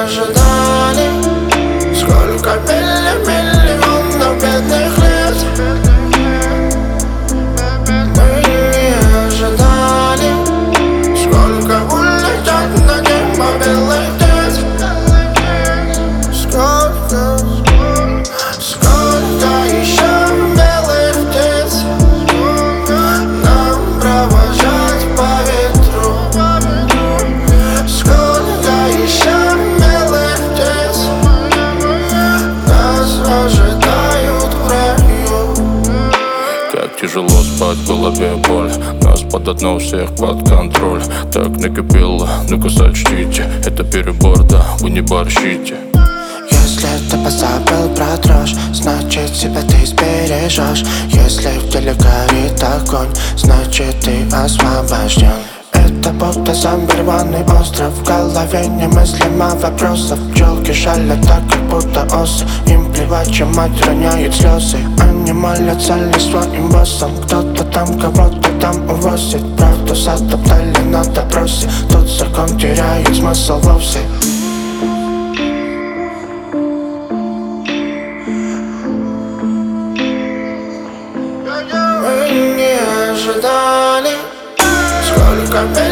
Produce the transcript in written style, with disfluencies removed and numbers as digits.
ожидали. Сколько миллионов бедных лет мы не ожидали. Сколько улетят на небо белых птиц. Сколько еще белых птиц нам провожать по ветру. Сколько еще белых птиц нас ожидают в раю. Как тяжело спать, в голове боль. Нас под одно, всех под контроль. Так накипело, ну-ка сочтите. Это перебор, да, вы не борщите. Если ты позабыл про дрожь, значит себя ты сбережешь. Если в теле горит огонь, значит ты освобожден. Это будто зомбированный остров. В голове немыслимо вопросов. Пчелки шалят так, как будто осы. Им плевать, чем мать роняет слезы. Они молятся лишь своим боссам. Кто-то там кого-то там увозит. Правду затоптали на допросе. Тот закон теряет смысл вовсе. Мы не ожидали. Сколько